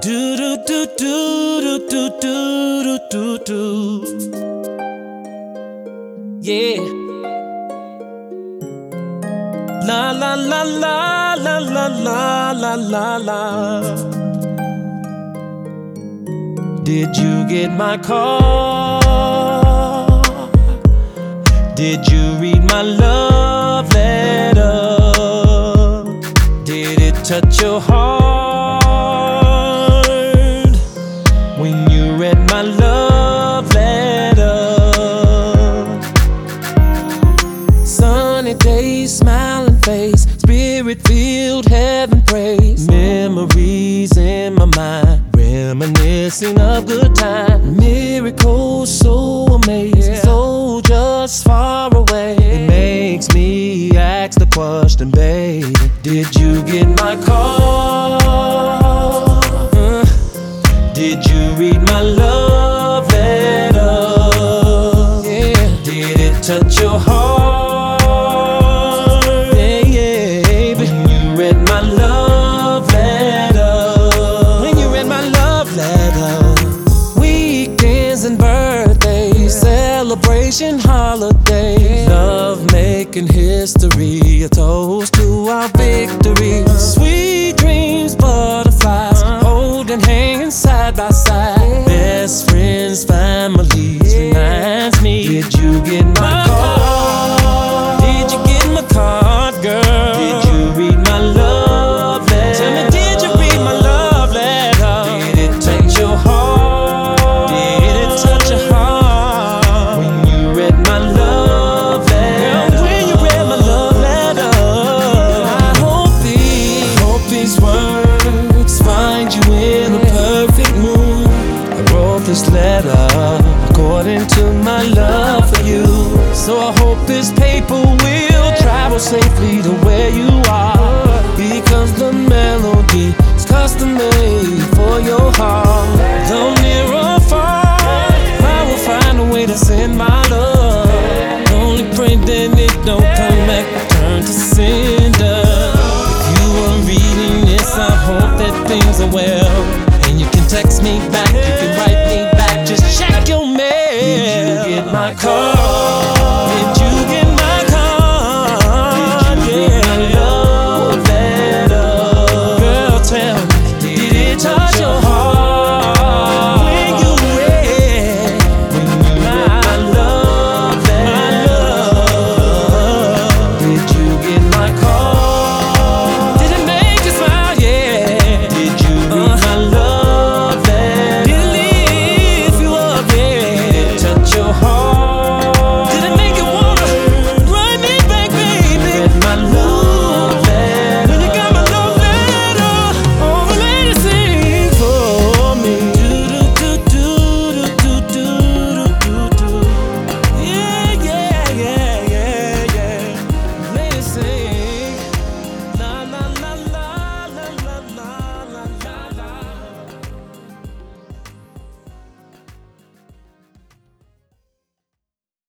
Do do do do do do do do do. Yeah. La la la la la la la la la la. Did you get my call? Did you read my love letter? Did it touch your heart when you read my love letter? Sunny days, smiling face, spirit-filled heaven praise. Memories in my mind, reminiscing of good times. Miracles so amazing, so just far away. It makes me ask the question, baby, did you get my call? Did you read my love letter? Yeah. Did it touch your heart? Yeah. When you read my love letter. When you read my love letter. Weekends and birthdays, celebration holidays, love making history, a toast to our victory. Sweet dreams, butterflies, holding hands side by side. Best friends, families, reminds me. Did you get my call? Did you get my card, girl? Did you read my love letter? Tell me, did you read my love letter? Did it touch your heart? Did it touch your heart when you read my love letter? Girl, when you read my love letter, I hope these words find you in a perfect mood. I wrote this letter according to my love for you. So I hope this paper will travel safely to where you are, because the melody is custom made for your heart. Though near or far, I will find a way to send my love. Only pray that it don't come back, return to sender. If you are reading this, I hope that things are well, and you can text me back, you can write